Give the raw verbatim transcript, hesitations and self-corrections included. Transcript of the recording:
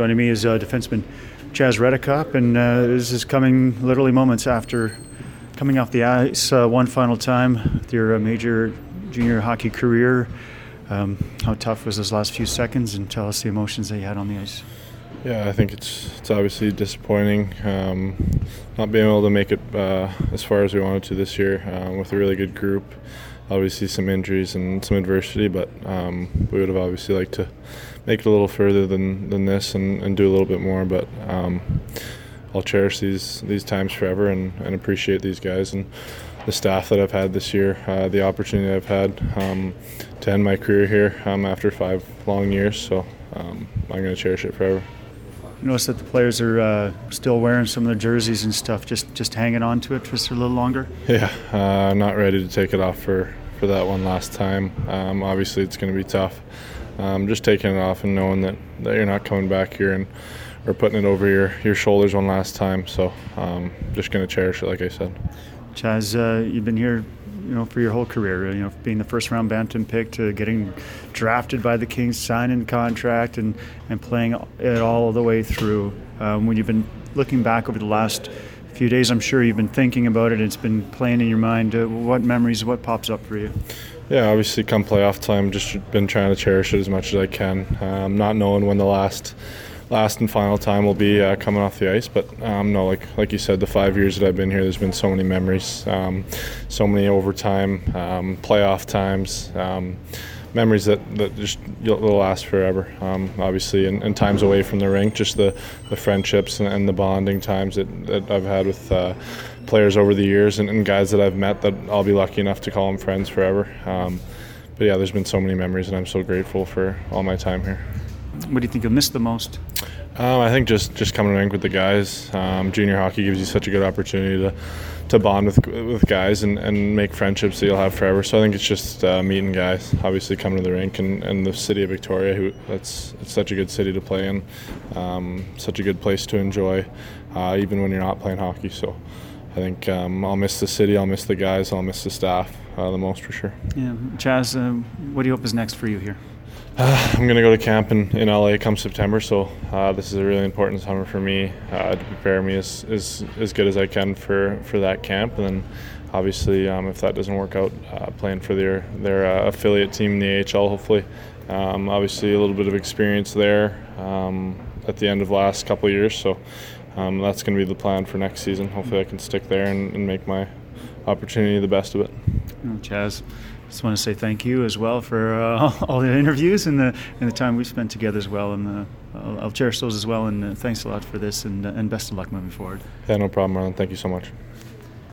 Joining me is uh, defenseman Chaz Redekop, and uh, this is coming literally moments after coming off the ice uh, one final time with your uh, major junior hockey career. Um, how tough was those last few seconds, and tell us the emotions that you had on the ice. Yeah, I think it's it's obviously disappointing um, not being able to make it uh, as far as we wanted to this year um, with a really good group. Obviously some injuries and some adversity, but um, we would have obviously liked to make it a little further than, than this and, and do a little bit more. But um, I'll cherish these these times forever and, and appreciate these guys and the staff that I've had this year, uh, the opportunity I've had um, to end my career here um, after five long years. So um, I'm going to cherish it forever. I noticed that the players are uh, still wearing some of their jerseys and stuff, just just hanging on to it just a little longer. Yeah, uh, not ready to take it off for, for that one last time. Um, obviously, it's going to be tough. Um, just taking it off and knowing that, that you're not coming back here and or putting it over your, your shoulders one last time. So um, just going to cherish it, like I said. Chaz, uh, you've been here, you know, for your whole career. You know, being the first round Bantam pick to getting drafted by the Kings, signing contract, and and playing it all the way through. Um, when you've been looking back over the last few days, I'm sure you've been thinking about it. It's been playing in your mind. Uh, what memories? What pops up for you? Yeah, obviously, come playoff time, just been trying to cherish it as much as I can. Um, not knowing when the last. Last and final time will be uh, coming off the ice, but um, no, like like you said, the five years that I've been here, there's been so many memories, um, so many overtime, um, playoff times, um, memories that, that just will last forever. Um, obviously, and, and times away from the rink, just the, the friendships and, and the bonding times that, that I've had with uh, players over the years and, and guys that I've met that I'll be lucky enough to call them friends forever. Um, but yeah, there's been so many memories, and I'm so grateful for all my time here. What do you think you'll miss the most? Um, I think just, just coming to rink with the guys. Um, junior hockey gives you such a good opportunity to to bond with with guys and, and make friendships that you'll have forever. So I think it's just uh, meeting guys. Obviously coming to the rink and, and the city of Victoria, who that's it's such a good city to play in, um, such a good place to enjoy, uh, even when you're not playing hockey. So I think um, I'll miss the city, I'll miss the guys, I'll miss the staff uh, the most for sure. Yeah, Chaz, uh, what do you hope is next for you here? Uh, I'm going to go to camp in, in L A come September, so uh, this is a really important summer for me uh, to prepare me as, as as good as I can for, for that camp. And then obviously um, if that doesn't work out, uh, playing for their, their uh, affiliate team in the A H L hopefully. Um, obviously a little bit of experience there um, at the end of the last couple of years, so um, that's going to be the plan for next season. Hopefully I can stick there and, and make my opportunity the best of it. Oh, Chaz, just want to say thank you as well for uh, all the interviews and the and the time we've spent together as well, and uh, I'll, I'll cherish those as well. And uh, thanks a lot for this, and uh, and best of luck moving forward. Yeah, no problem, Marlon. Thank you so much.